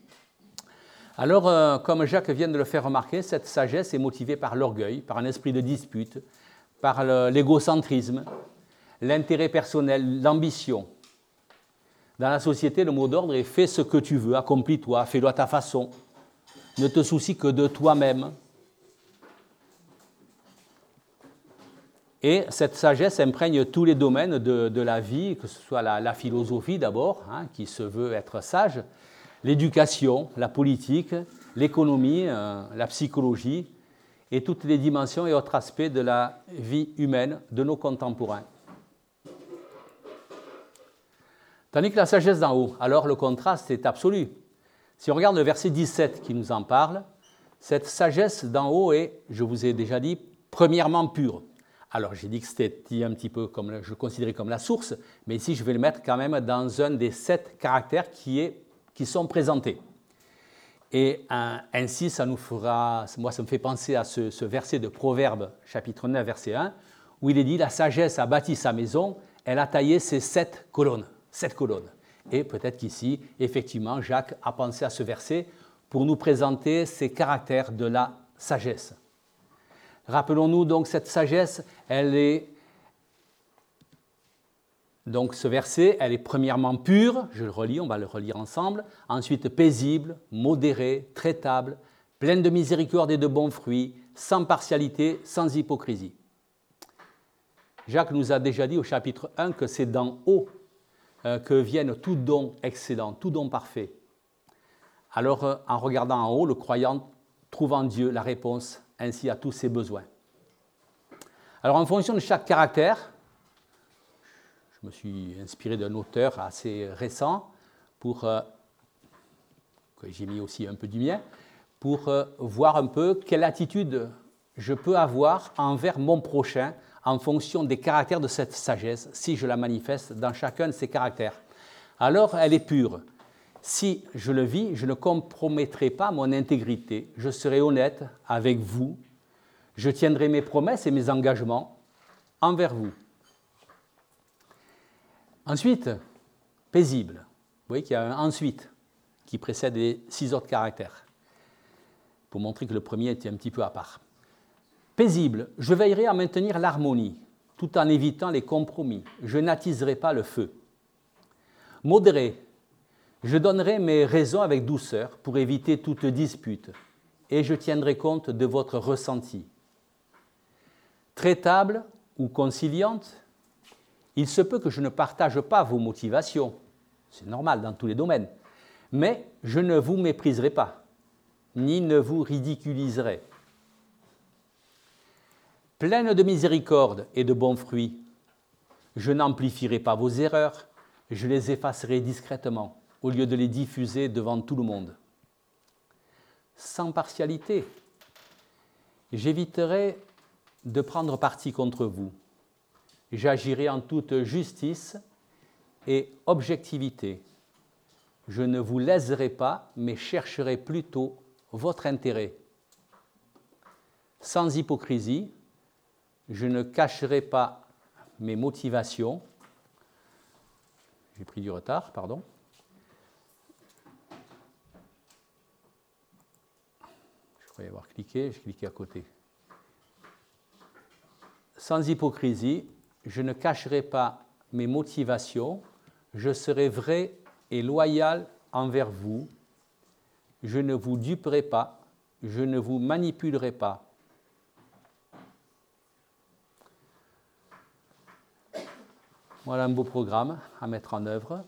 S1: Alors, comme Jacques vient de le faire remarquer, cette sagesse est motivée par l'orgueil, par un esprit de dispute, par l'égocentrisme, l'intérêt personnel, l'ambition. Dans la société, le mot d'ordre est « fais ce que tu veux, accomplis-toi, fais-le à ta façon, ne te soucie que de toi-même ». Et cette sagesse imprègne tous les domaines de la vie, que ce soit la philosophie d'abord, qui se veut être sage, l'éducation, la politique, l'économie, la psychologie, et toutes les dimensions et autres aspects de la vie humaine de nos contemporains. Tandis que la sagesse d'en haut, alors le contraste est absolu. Si on regarde le verset 17 qui nous en parle, cette sagesse d'en haut est, je vous ai déjà dit, premièrement pure. Alors j'ai dit que c'était un petit peu comme, je le considérais comme la source, mais ici je vais le mettre quand même dans un des 7 caractères qui sont présentés. Et ainsi, ça nous fera, moi ça me fait penser à ce verset de Proverbes, chapitre 9, verset 1, où il est dit « La sagesse a bâti sa maison, elle a taillé ses 7 colonnes. » 7 colonnes. Et peut-être qu'ici, effectivement, Jacques a pensé à ce verset pour nous présenter ces caractères de la sagesse. Rappelons-nous donc cette sagesse, donc ce verset, elle est premièrement pure, je le relis, on va le relire ensemble, ensuite paisible, modérée, traitable, pleine de miséricorde et de bons fruits, sans partialité, sans hypocrisie. Jacques nous a déjà dit au chapitre 1 que c'est d'en haut que viennent tout don excellent, tout don parfait. Alors, en regardant en haut, le croyant trouve en Dieu la réponse ainsi à tous ses besoins. Alors, en fonction de chaque caractère, je me suis inspiré d'un auteur assez récent, que j'ai mis aussi un peu du mien, pour voir un peu quelle attitude je peux avoir envers mon prochain en fonction des caractères de cette sagesse, si je la manifeste dans chacun de ces caractères. Alors, elle est pure. Si je le vis, je ne compromettrai pas mon intégrité, je serai honnête avec vous, je tiendrai mes promesses et mes engagements envers vous. Ensuite, paisible. Vous voyez qu'il y a un « ensuite » qui précède les 6 autres caractères, pour montrer que le premier était un petit peu à part. Paisible, je veillerai à maintenir l'harmonie, tout en évitant les compromis. Je n'attiserai pas le feu. Modéré, je donnerai mes raisons avec douceur pour éviter toute dispute, et je tiendrai compte de votre ressenti. Traitable ou conciliante, il se peut que je ne partage pas vos motivations, c'est normal dans tous les domaines, mais je ne vous mépriserai pas, ni ne vous ridiculiserai. Pleine de miséricorde et de bons fruits, je n'amplifierai pas vos erreurs, je les effacerai discrètement, au lieu de les diffuser devant tout le monde. Sans partialité, j'éviterai de prendre parti contre vous. J'agirai en toute justice et objectivité. Je ne vous léserai pas, mais chercherai plutôt votre intérêt. Sans hypocrisie, je ne cacherai pas mes motivations. J'ai pris du retard, pardon. Je croyais avoir cliqué, j'ai cliqué à côté. Sans hypocrisie, je ne cacherai pas mes motivations, je serai vrai et loyal envers vous, je ne vous duperai pas, je ne vous manipulerai pas. Voilà un beau programme à mettre en œuvre.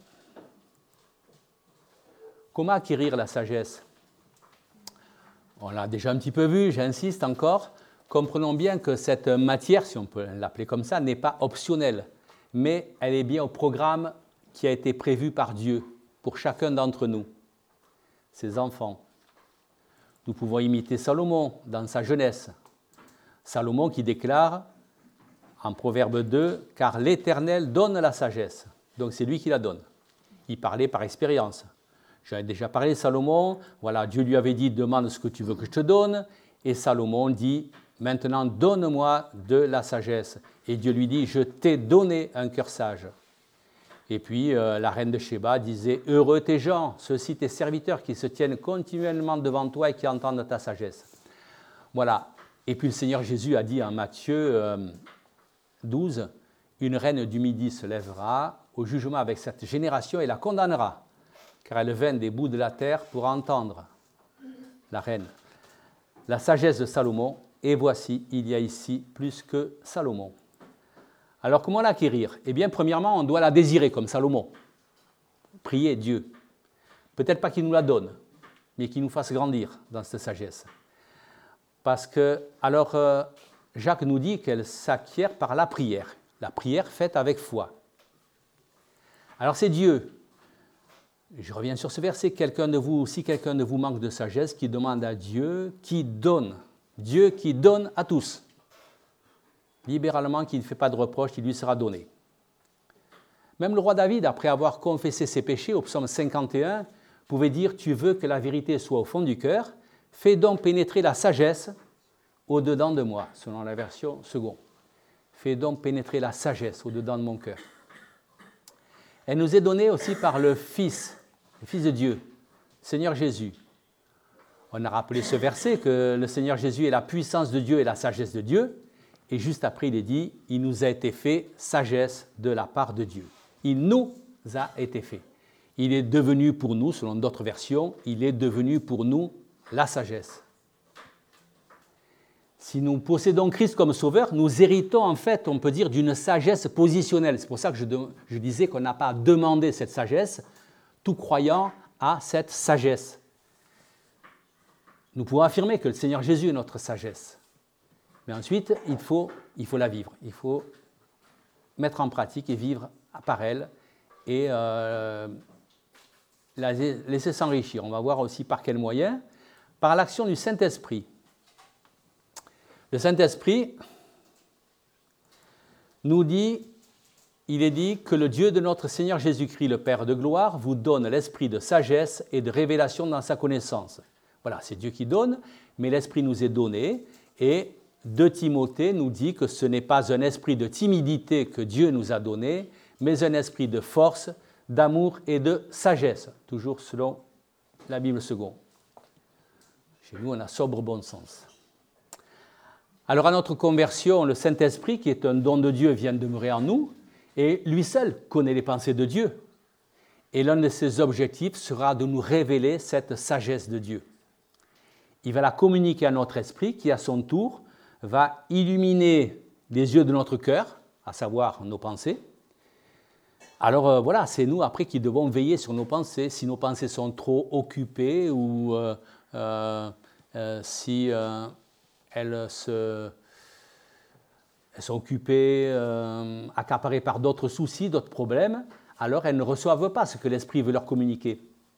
S1: Comment acquérir la sagesse ? On l'a déjà un petit peu vu, j'insiste encore. Comprenons bien que cette matière, si on peut l'appeler comme ça, n'est pas optionnelle, mais elle est bien au programme qui a été prévu par Dieu pour chacun d'entre nous, ses enfants. Nous pouvons imiter Salomon dans sa jeunesse. Salomon qui déclare en Proverbe 2, « Car l'Éternel donne la sagesse ». Donc c'est lui qui la donne. Il parlait par expérience. J'en ai déjà parlé de Salomon. Voilà, Dieu lui avait dit « Demande ce que tu veux que je te donne ». Et Salomon dit « Maintenant, donne-moi de la sagesse ». Et Dieu lui dit « Je t'ai donné un cœur sage ». Et puis la reine de Shéba disait « Heureux tes gens, ceux-ci tes serviteurs qui se tiennent continuellement devant toi et qui entendent ta sagesse. » Voilà. Et puis le Seigneur Jésus a dit en Matthieu 12 « Une reine du Midi se lèvera au jugement avec cette génération et la condamnera, car elle vint des bouts de la terre pour entendre. » La reine. La sagesse de Salomon, et voici, il y a ici plus que Salomon. Alors, comment l'acquérir? Eh bien, premièrement, on doit la désirer comme Salomon. Prier Dieu. Peut-être pas qu'il nous la donne, mais qu'il nous fasse grandir dans cette sagesse. Parce que, alors, Jacques nous dit qu'elle s'acquiert par la prière faite avec foi. Alors, c'est Dieu. Je reviens sur ce verset. Si quelqu'un de vous manque de sagesse, qui demande à Dieu qui donne. Dieu qui donne à tous. Libéralement, qui ne fait pas de reproche, il lui sera donné. Même le roi David, après avoir confessé ses péchés, au psaume 51, pouvait dire « Tu veux que la vérité soit au fond du cœur, fais donc pénétrer la sagesse au-dedans de moi », selon la version seconde. « Fais donc pénétrer la sagesse au-dedans de mon cœur ». Elle nous est donnée aussi par le Fils de Dieu, Seigneur Jésus. On a rappelé ce verset que le Seigneur Jésus est la puissance de Dieu et la sagesse de Dieu. Et juste après, il est dit, il nous a été fait sagesse de la part de Dieu. Il nous a été fait. Il est devenu pour nous, selon d'autres versions, il est devenu pour nous la sagesse. Si nous possédons Christ comme sauveur, nous héritons en fait, on peut dire, d'une sagesse positionnelle. C'est pour ça que je disais qu'on n'a pas à demander cette sagesse. Tout croyant a cette sagesse. Nous pouvons affirmer que le Seigneur Jésus est notre sagesse. Mais ensuite, il faut la vivre. Il faut mettre en pratique et vivre par elle et la laisser s'enrichir. On va voir aussi par quels moyens. Par l'action du Saint-Esprit. Le Saint-Esprit nous dit, il est dit que le Dieu de notre Seigneur Jésus-Christ, le Père de gloire, vous donne l'esprit de sagesse et de révélation dans sa connaissance. Voilà, c'est Dieu qui donne, mais l'esprit nous est donné et 2 Timothée nous dit que ce n'est pas un esprit de timidité que Dieu nous a donné, mais un esprit de force, d'amour et de sagesse, toujours selon la Bible seconde. Chez nous, on a sobre bon sens. Alors à notre conversion, le Saint-Esprit, qui est un don de Dieu, vient demeurer en nous, et lui seul connaît les pensées de Dieu. Et l'un de ses objectifs sera de nous révéler cette sagesse de Dieu. Il va la communiquer à notre esprit, qui à son tour va illuminer les yeux de notre cœur, à savoir nos pensées. Alors voilà, c'est nous après qui devons veiller sur nos pensées. Si nos pensées sont trop occupées ou si elles sont occupées, accaparées par d'autres soucis, d'autres problèmes, alors elles ne reçoivent pas ce que l'Esprit veut leur communiquer.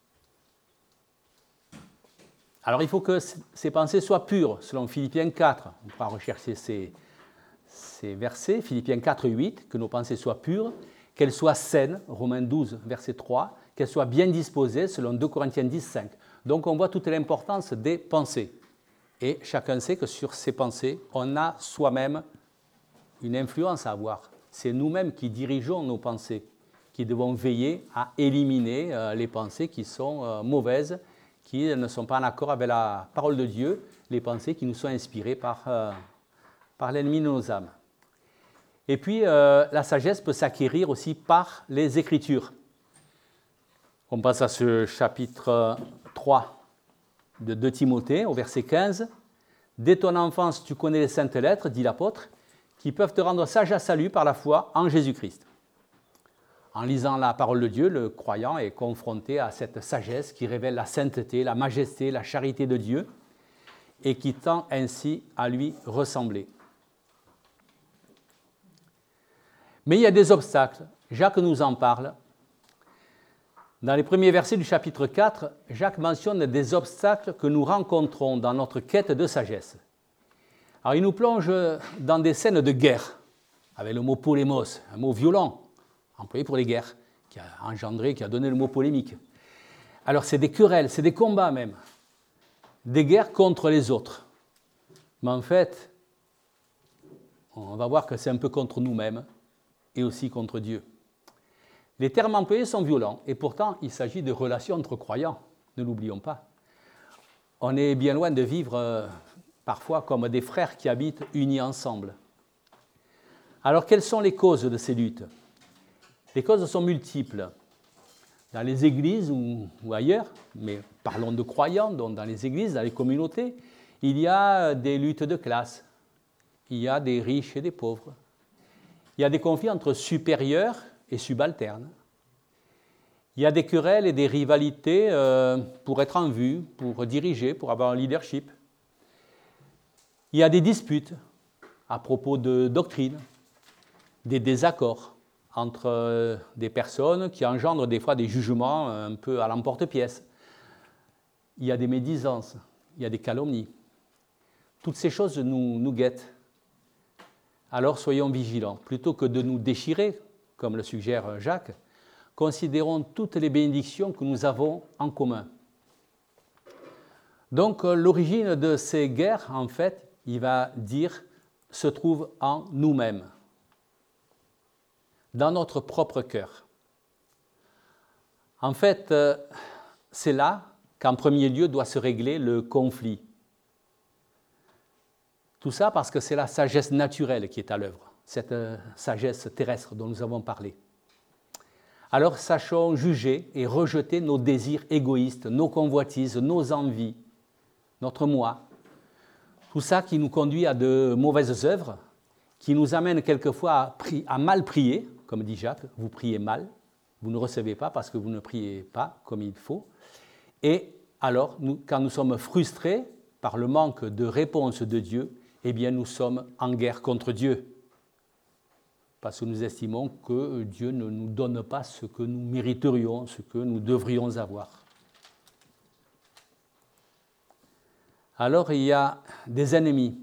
S1: Alors il faut que ces pensées soient pures, selon Philippiens 4. On pourra rechercher ces versets, Philippiens 4 et 8, que nos pensées soient pures, qu'elles soient saines, Romains 12, verset 3, qu'elles soient bien disposées, selon 2 Corinthiens 10, 5. Donc on voit toute l'importance des pensées. Et chacun sait que sur ces pensées, on a soi-même une influence à avoir. C'est nous-mêmes qui dirigeons nos pensées, qui devons veiller à éliminer les pensées qui sont mauvaises, qui ne sont pas en accord avec la parole de Dieu, les pensées qui nous sont inspirées par l'ennemi de nos âmes. Et puis, la sagesse peut s'acquérir aussi par les Écritures. On passe à ce chapitre 3 de 2 Timothée, au verset 15. « Dès ton enfance, tu connais les saintes lettres, dit l'apôtre, qui peuvent te rendre sage à salut par la foi en Jésus-Christ. » En lisant la parole de Dieu, le croyant est confronté à cette sagesse qui révèle la sainteté, la majesté, la charité de Dieu et qui tend ainsi à lui ressembler. Mais il y a des obstacles. Jacques nous en parle. Dans les premiers versets du chapitre 4, Jacques mentionne des obstacles que nous rencontrons dans notre quête de sagesse. Alors il nous plonge dans des scènes de guerre, avec le mot polémos, un mot violent, employé pour les guerres, qui a donné le mot polémique. Alors c'est des querelles, c'est des combats même, des guerres contre les autres. Mais en fait, on va voir que c'est un peu contre nous-mêmes et aussi contre Dieu. Les termes employés sont violents, et pourtant il s'agit de relations entre croyants, ne l'oublions pas. On est bien loin de vivre parfois comme des frères qui habitent unis ensemble. Alors quelles sont les causes de ces luttes? Les causes sont multiples. Dans les églises ou ailleurs, mais parlons de croyants, donc dans les églises, dans les communautés, il y a des luttes de classe, il y a des riches et des pauvres, il y a des conflits entre supérieurs et subalternes, il y a des querelles et des rivalités pour être en vue, pour diriger, pour avoir un leadership. Il y a des disputes à propos de doctrine, des désaccords entre des personnes qui engendrent des fois des jugements un peu à l'emporte-pièce. Il y a des médisances, il y a des calomnies. Toutes ces choses nous guettent. Alors soyons vigilants. Plutôt que de nous déchirer, comme le suggère Jacques, considérons toutes les bénédictions que nous avons en commun. Donc l'origine de ces guerres, en fait, il va dire, se trouve en nous-mêmes, dans notre propre cœur. En fait, c'est là qu'en premier lieu doit se régler le conflit. Tout ça parce que c'est la sagesse naturelle qui est à l'œuvre, cette sagesse terrestre dont nous avons parlé. Alors sachons juger et rejeter nos désirs égoïstes, nos convoitises, nos envies, notre moi. Tout ça qui nous conduit à de mauvaises œuvres, qui nous amène quelquefois à mal prier, comme dit Jacques, vous priez mal, vous ne recevez pas parce que vous ne priez pas comme il faut. Et alors, quand nous sommes frustrés par le manque de réponse de Dieu, eh bien nous sommes en guerre contre Dieu. Parce que nous estimons que Dieu ne nous donne pas ce que nous mériterions, ce que nous devrions avoir. Alors il y a des ennemis.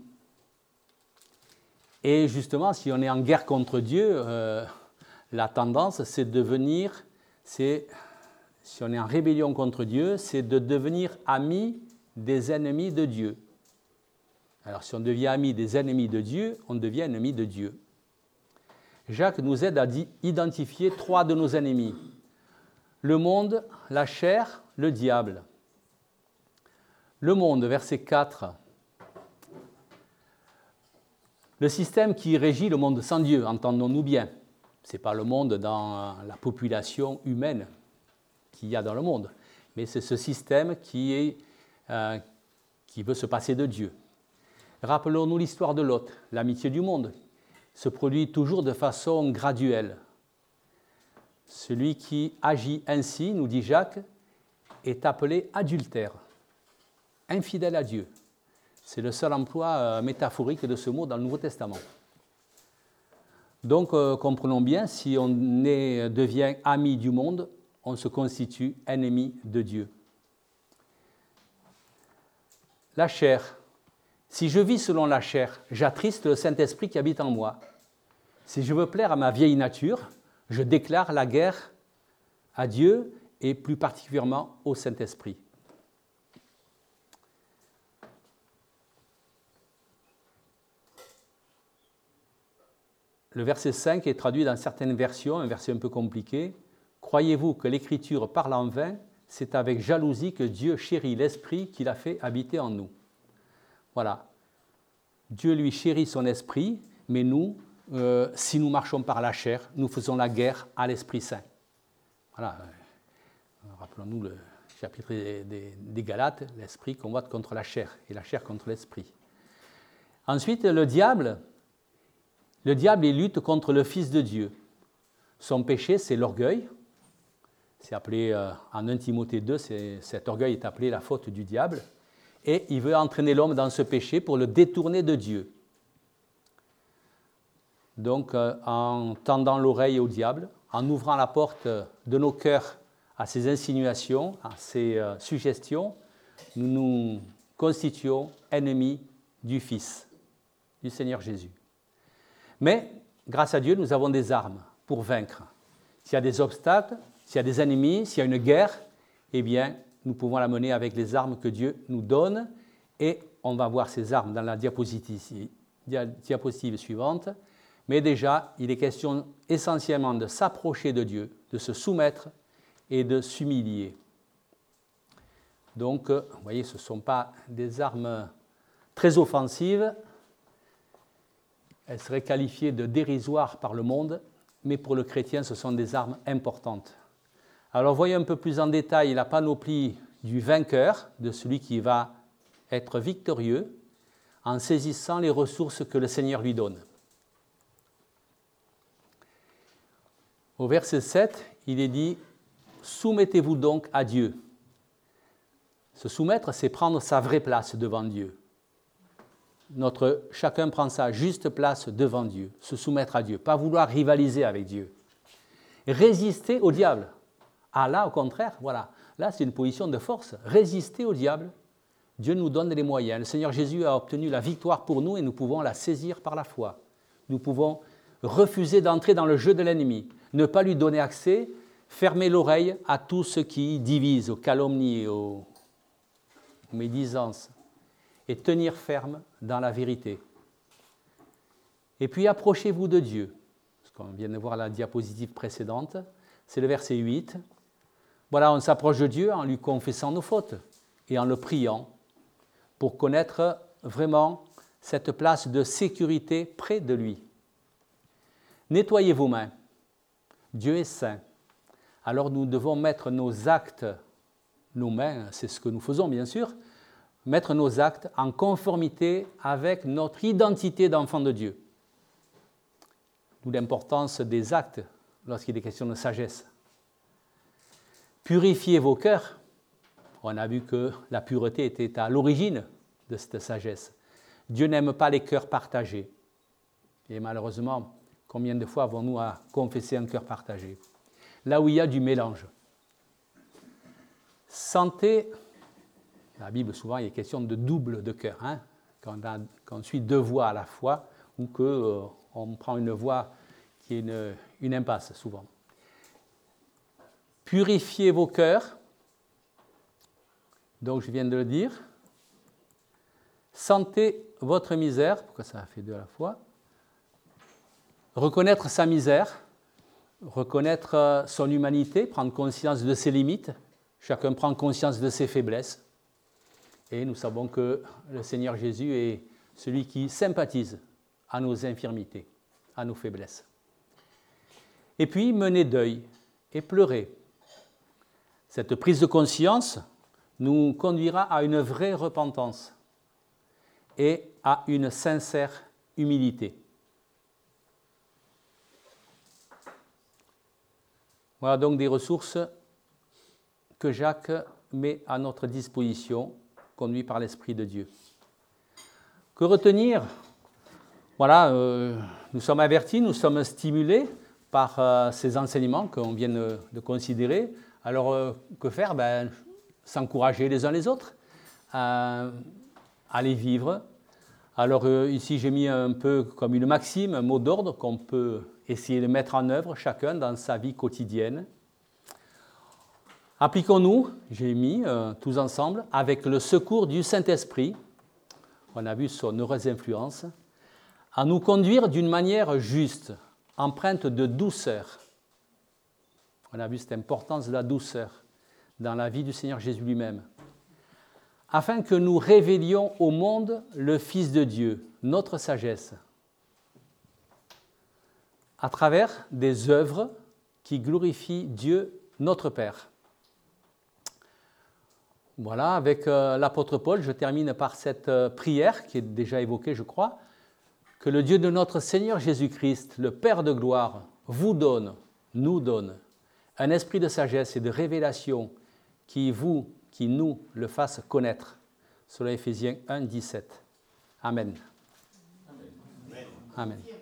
S1: Et justement, si on est en guerre contre Dieu, la tendance, c'est si on est en rébellion contre Dieu, c'est de devenir ami des ennemis de Dieu. Alors si on devient ami des ennemis de Dieu, on devient ennemi de Dieu. Jacques nous aide à identifier 3 de nos ennemis. Le monde, la chair, le diable. Le monde, verset 4. Le système qui régit le monde sans Dieu, entendons-nous bien. Ce n'est pas le monde dans la population humaine qu'il y a dans le monde, mais c'est ce système qui veut se passer de Dieu. Rappelons-nous l'histoire de Lot, l'amitié du monde se produit toujours de façon graduelle. Celui qui agit ainsi, nous dit Jacques, est appelé adultère, infidèle à Dieu. C'est le seul emploi métaphorique de ce mot dans le Nouveau Testament. Donc, comprenons bien, si on devient ami du monde, on se constitue ennemi de Dieu. La chair. Si je vis selon la chair, j'attriste le Saint-Esprit qui habite en moi. Si je veux plaire à ma vieille nature, je déclare la guerre à Dieu et plus particulièrement au Saint-Esprit. Le verset 5 est traduit dans certaines versions, un verset un peu compliqué. « Croyez-vous que l'Écriture parle en vain? C'est avec jalousie que Dieu chérit l'Esprit qu'il a fait habiter en nous. » Voilà. Dieu lui chérit son esprit, mais nous, si nous marchons par la chair, nous faisons la guerre à l'Esprit Saint. Voilà. Rappelons-nous le chapitre des Galates, l'esprit combatte contre la chair et la chair contre l'esprit. Ensuite, le diable, il lutte contre le Fils de Dieu. Son péché, c'est l'orgueil. C'est appelé, en 1 Timothée 2, cet orgueil est appelé la faute du diable. Et il veut entraîner l'homme dans ce péché pour le détourner de Dieu. Donc, en tendant l'oreille au diable, en ouvrant la porte de nos cœurs à ses insinuations, à ses suggestions, nous nous constituons ennemis du Fils, du Seigneur Jésus. Mais, grâce à Dieu, nous avons des armes pour vaincre. S'il y a des obstacles, s'il y a des ennemis, s'il y a une guerre, eh bien, nous pouvons la mener avec les armes que Dieu nous donne. Et on va voir ces armes dans la diapositive suivante. Mais déjà, il est question essentiellement de s'approcher de Dieu, de se soumettre et de s'humilier. Donc, vous voyez, ce ne sont pas des armes très offensives. Elles seraient qualifiées de dérisoires par le monde, mais pour le chrétien, ce sont des armes importantes. Alors, voyons un peu plus en détail la panoplie du vainqueur, de celui qui va être victorieux, en saisissant les ressources que le Seigneur lui donne. Au verset 7, il est dit « Soumettez-vous donc à Dieu ». Se soumettre, c'est prendre sa vraie place devant Dieu. Chacun prend sa juste place devant Dieu, se soumettre à Dieu, pas vouloir rivaliser avec Dieu. Résister au diable. Ah là, au contraire, voilà, là c'est une position de force. Résister au diable, Dieu nous donne les moyens. Le Seigneur Jésus a obtenu la victoire pour nous et nous pouvons la saisir par la foi. Nous pouvons refuser d'entrer dans le jeu de l'ennemi, ne pas lui donner accès, fermer l'oreille à tout ce qui divise, aux calomnies, aux médisances, et tenir ferme dans la vérité. Et puis approchez-vous de Dieu. Ce qu'on vient de voir à la diapositive précédente, c'est le verset 8. Voilà, on s'approche de Dieu en lui confessant nos fautes et en le priant pour connaître vraiment cette place de sécurité près de lui. Nettoyez vos mains. Dieu est saint. Alors nous devons mettre nos actes, nos mains, c'est ce que nous faisons bien sûr, mettre nos actes en conformité avec notre identité d'enfant de Dieu. D'où l'importance des actes lorsqu'il est question de sagesse. Purifiez vos cœurs. On a vu que la pureté était à l'origine de cette sagesse. Dieu n'aime pas les cœurs partagés. Et malheureusement, combien de fois avons-nous à confesser un cœur partagé? Là où il y a du mélange. Sentez, la Bible souvent il est question de double de cœur, hein, quand on suit deux voies à la fois, ou qu'on prend une voie qui est une impasse souvent. Purifiez vos cœurs, donc je viens de le dire. Sentez votre misère, pourquoi ça a fait deux à la fois? Reconnaître sa misère, reconnaître son humanité, prendre conscience de ses limites. Chacun prend conscience de ses faiblesses. Et nous savons que le Seigneur Jésus est celui qui sympathise à nos infirmités, à nos faiblesses. Et puis, mener deuil et pleurer. Cette prise de conscience nous conduira à une vraie repentance et à une sincère humilité. Voilà donc des ressources que Jacques met à notre disposition, conduit par l'Esprit de Dieu. Que retenir? Voilà, nous sommes avertis, nous sommes stimulés par ces enseignements qu'on vient de considérer. Alors, que faire? S'encourager les uns les autres, à les vivre. Alors ici, j'ai mis un peu comme une maxime, un mot d'ordre qu'on peut essayer de mettre en œuvre chacun dans sa vie quotidienne. Appliquons-nous, j'ai mis tous ensemble, avec le secours du Saint-Esprit, on a vu son heureuse influence, à nous conduire d'une manière juste, empreinte de douceur. On a vu cette importance de la douceur dans la vie du Seigneur Jésus lui-même, afin que nous révélions au monde le Fils de Dieu, notre sagesse, à travers des œuvres qui glorifient Dieu, notre Père. Voilà, avec l'apôtre Paul, je termine par cette prière qui est déjà évoquée, je crois, que le Dieu de notre Seigneur Jésus-Christ, le Père de gloire, vous donne, nous donne, un esprit de sagesse et de révélation qui nous le fasse connaître. Selon Éphésiens 1, 17. Amen. Amen. Amen.